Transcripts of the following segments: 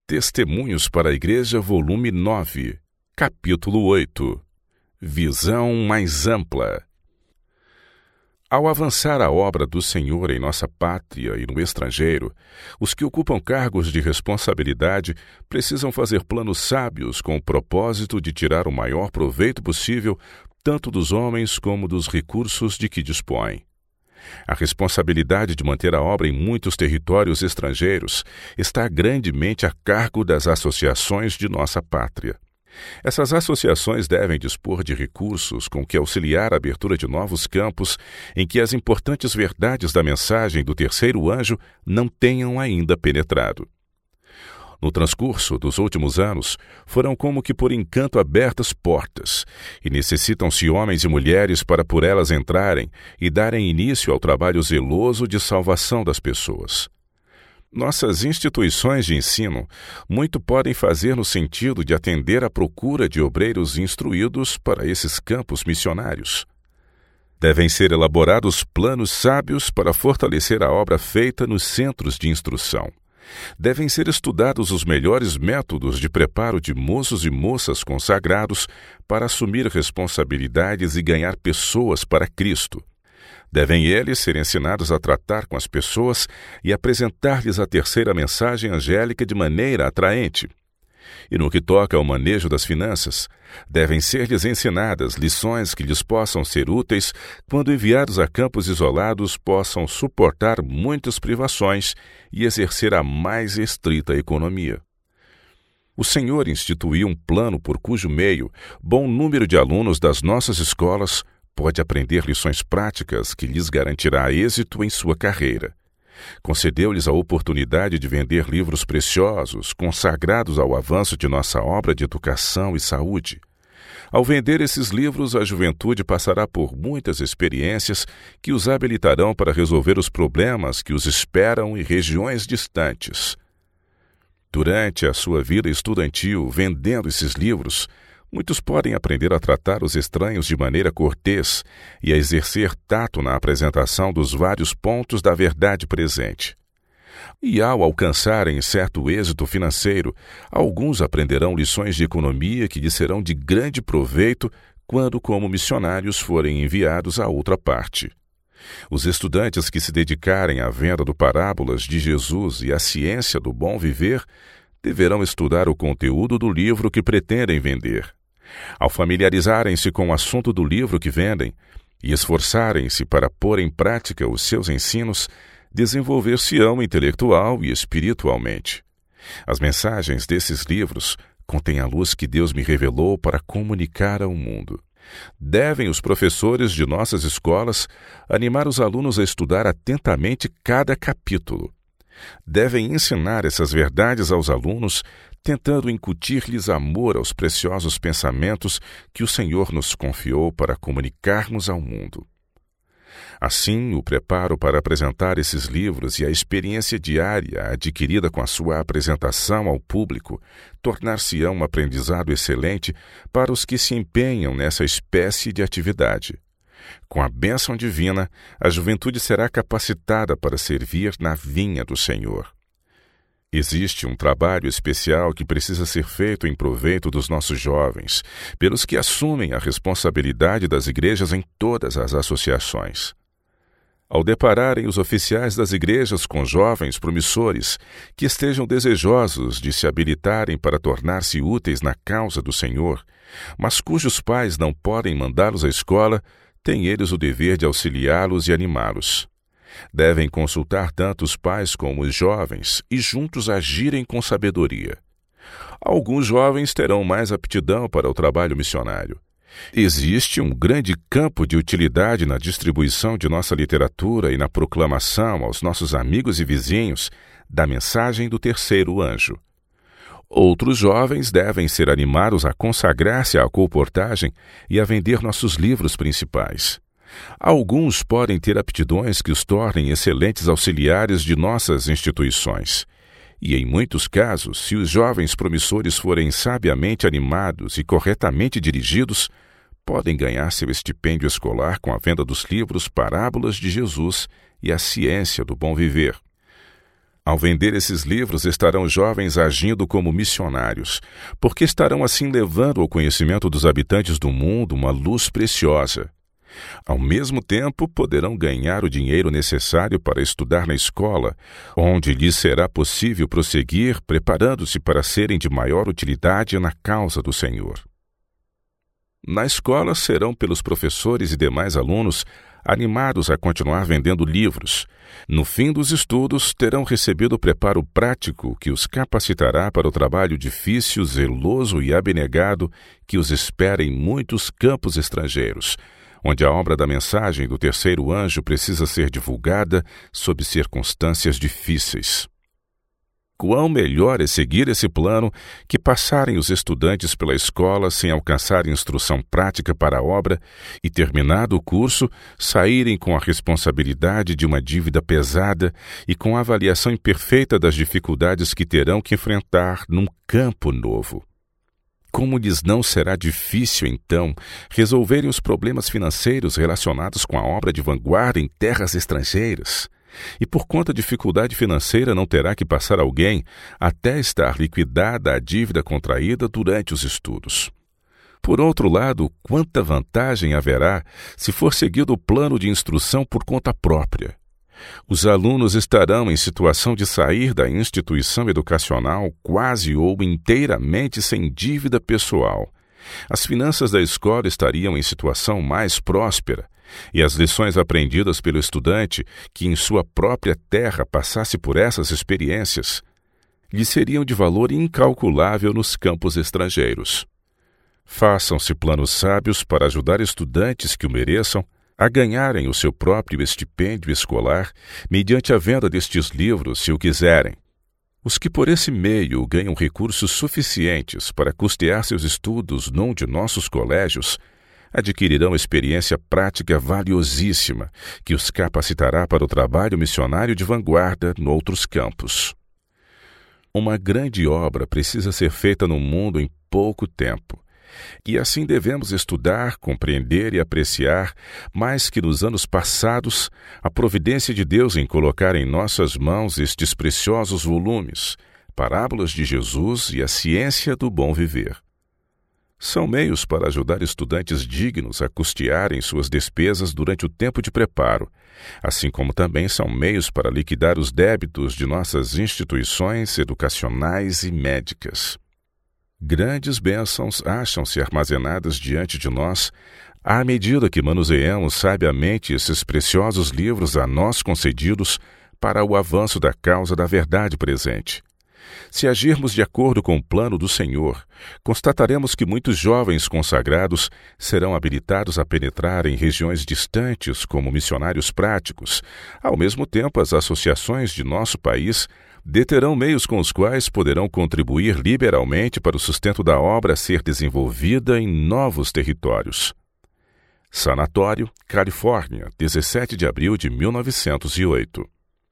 Testemunhos para a Igreja, volume 9, capítulo 8. Visão mais ampla. Ao avançar a obra do Senhor em nossa pátria e no estrangeiro, os que ocupam cargos de responsabilidade precisam fazer planos sábios com o propósito de tirar o maior proveito possível tanto dos homens como dos recursos de que dispõem. A responsabilidade de manter a obra em muitos territórios estrangeiros está grandemente a cargo das associações de nossa pátria. Essas associações devem dispor de recursos com que auxiliar a abertura de novos campos em que as importantes verdades da mensagem do terceiro anjo não tenham ainda penetrado. No transcurso dos últimos anos, foram como que por encanto abertas portas, e necessitam-se homens e mulheres para por elas entrarem e darem início ao trabalho zeloso de salvação das pessoas. Nossas instituições de ensino muito podem fazer no sentido de atender à procura de obreiros instruídos para esses campos missionários. Devem ser elaborados planos sábios para fortalecer a obra feita nos centros de instrução. Devem ser estudados os melhores métodos de preparo de moços e moças consagrados para assumir responsabilidades e ganhar pessoas para Cristo. Devem eles ser ensinados a tratar com as pessoas e apresentar-lhes a terceira mensagem angélica de maneira atraente. E no que toca ao manejo das finanças, devem ser-lhes ensinadas lições que lhes possam ser úteis quando enviados a campos isolados possam suportar muitas privações e exercer a mais estrita economia. O Senhor instituiu um plano por cujo meio bom número de alunos das nossas escolas pode aprender lições práticas que lhes garantirá êxito em sua carreira. Concedeu-lhes a oportunidade de vender livros preciosos, consagrados ao avanço de nossa obra de educação e saúde. Ao vender esses livros, a juventude passará por muitas experiências que os habilitarão para resolver os problemas que os esperam em regiões distantes. Durante a sua vida estudantil, vendendo esses livros, muitos podem aprender a tratar os estranhos de maneira cortês e a exercer tato na apresentação dos vários pontos da verdade presente. E ao alcançarem certo êxito financeiro, alguns aprenderão lições de economia que lhes serão de grande proveito quando, como missionários, forem enviados a outra parte. Os estudantes que se dedicarem à venda de parábolas de Jesus e à ciência do bom viver deverão estudar o conteúdo do livro que pretendem vender. Ao familiarizarem-se com o assunto do livro que vendem e esforçarem-se para pôr em prática os seus ensinos, desenvolver-se-ão intelectual e espiritualmente. As mensagens desses livros contêm a luz que Deus me revelou para comunicar ao mundo. Devem os professores de nossas escolas animar os alunos a estudar atentamente cada capítulo. Devem ensinar essas verdades aos alunos, tentando incutir-lhes amor aos preciosos pensamentos que o Senhor nos confiou para comunicarmos ao mundo. Assim, o preparo para apresentar esses livros e a experiência diária adquirida com a sua apresentação ao público tornar-se-ão um aprendizado excelente para os que se empenham nessa espécie de atividade. Com a bênção divina, a juventude será capacitada para servir na vinha do Senhor. Existe um trabalho especial que precisa ser feito em proveito dos nossos jovens, pelos que assumem a responsabilidade das igrejas em todas as associações. Ao depararem os oficiais das igrejas com jovens promissores que estejam desejosos de se habilitarem para tornar-se úteis na causa do Senhor, mas cujos pais não podem mandá-los à escola, têm eles o dever de auxiliá-los e animá-los. Devem consultar tanto os pais como os jovens e juntos agirem com sabedoria. Alguns jovens terão mais aptidão para o trabalho missionário. Existe um grande campo de utilidade na distribuição de nossa literatura e na proclamação aos nossos amigos e vizinhos da mensagem do terceiro anjo. Outros jovens devem ser animados a consagrar-se à colportagem e a vender nossos livros principais. Alguns podem ter aptidões que os tornem excelentes auxiliares de nossas instituições. E, em muitos casos, se os jovens promissores forem sabiamente animados e corretamente dirigidos, podem ganhar seu estipêndio escolar com a venda dos livros Parábolas de Jesus e a Ciência do Bom Viver. Ao vender esses livros, estarão jovens agindo como missionários, porque estarão assim levando ao conhecimento dos habitantes do mundo uma luz preciosa. Ao mesmo tempo, poderão ganhar o dinheiro necessário para estudar na escola, onde lhes será possível prosseguir, preparando-se para serem de maior utilidade na causa do Senhor. Na escola, serão pelos professores e demais alunos animados a continuar vendendo livros. No fim dos estudos, terão recebido o preparo prático que os capacitará para o trabalho difícil, zeloso e abnegado que os espera em muitos campos estrangeiros, onde a obra da mensagem do terceiro anjo precisa ser divulgada sob circunstâncias difíceis. Quão melhor é seguir esse plano que passarem os estudantes pela escola sem alcançar instrução prática para a obra e, terminado o curso, saírem com a responsabilidade de uma dívida pesada e com a avaliação imperfeita das dificuldades que terão que enfrentar num campo novo. Como lhes não será difícil, então, resolverem os problemas financeiros relacionados com a obra de vanguarda em terras estrangeiras? E por conta da dificuldade financeira não terá que passar alguém até estar liquidada a dívida contraída durante os estudos. Por outro lado, quanta vantagem haverá se for seguido o plano de instrução por conta própria? Os alunos estarão em situação de sair da instituição educacional quase ou inteiramente sem dívida pessoal. As finanças da escola estariam em situação mais próspera, e as lições aprendidas pelo estudante que em sua própria terra passasse por essas experiências lhe seriam de valor incalculável nos campos estrangeiros. Façam-se planos sábios para ajudar estudantes que o mereçam a ganharem o seu próprio estipêndio escolar mediante a venda destes livros, se o quiserem. Os que por esse meio ganham recursos suficientes para custear seus estudos num de nossos colégios adquirirão experiência prática valiosíssima que os capacitará para o trabalho missionário de vanguarda noutros campos. Uma grande obra precisa ser feita no mundo em pouco tempo, e assim devemos estudar, compreender e apreciar, mais que nos anos passados, a providência de Deus em colocar em nossas mãos estes preciosos volumes, Parábolas de Jesus e a Ciência do Bom Viver. São meios para ajudar estudantes dignos a custearem suas despesas durante o tempo de preparo, assim como também são meios para liquidar os débitos de nossas instituições educacionais e médicas. Grandes bênçãos acham-se armazenadas diante de nós à medida que manuseamos sabiamente esses preciosos livros a nós concedidos para o avanço da causa da verdade presente. Se agirmos de acordo com o plano do Senhor, constataremos que muitos jovens consagrados serão habilitados a penetrar em regiões distantes como missionários práticos. Ao mesmo tempo, as associações de nosso país deterão meios com os quais poderão contribuir liberalmente para o sustento da obra a ser desenvolvida em novos territórios. Sanatório, Califórnia, 17 de abril de 1908.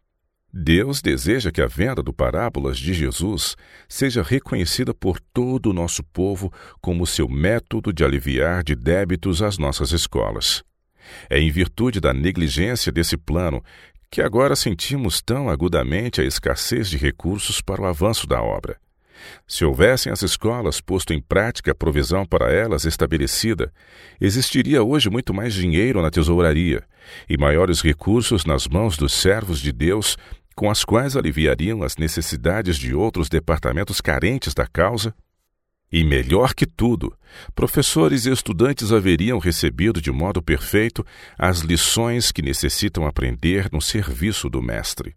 Deus deseja que a venda do Parábolas de Jesus seja reconhecida por todo o nosso povo como seu método de aliviar de débitos às nossas escolas. É em virtude da negligência desse plano que agora sentimos tão agudamente a escassez de recursos para o avanço da obra. Se houvessem as escolas posto em prática a provisão para elas estabelecida, existiria hoje muito mais dinheiro na tesouraria e maiores recursos nas mãos dos servos de Deus, com as quais aliviariam as necessidades de outros departamentos carentes da causa. E melhor que tudo, professores e estudantes haveriam recebido de modo perfeito as lições que necessitam aprender no serviço do Mestre.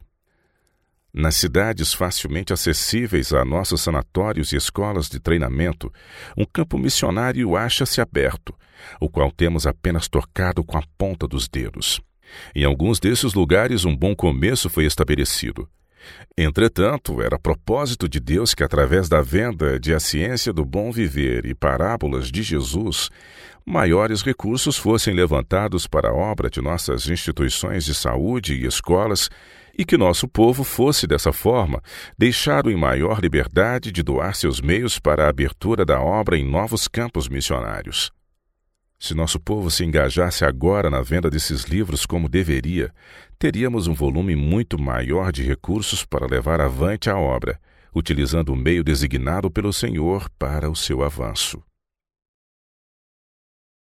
Nas cidades facilmente acessíveis a nossos sanatórios e escolas de treinamento, um campo missionário acha-se aberto, o qual temos apenas tocado com a ponta dos dedos. Em alguns desses lugares um bom começo foi estabelecido. Entretanto, era propósito de Deus que, através da venda de A Ciência do Bom Viver e Parábolas de Jesus, maiores recursos fossem levantados para a obra de nossas instituições de saúde e escolas, e que nosso povo fosse, dessa forma, deixado em maior liberdade de doar seus meios para a abertura da obra em novos campos missionários. Se nosso povo se engajasse agora na venda desses livros como deveria, teríamos um volume muito maior de recursos para levar avante a obra, utilizando o meio designado pelo Senhor para o seu avanço.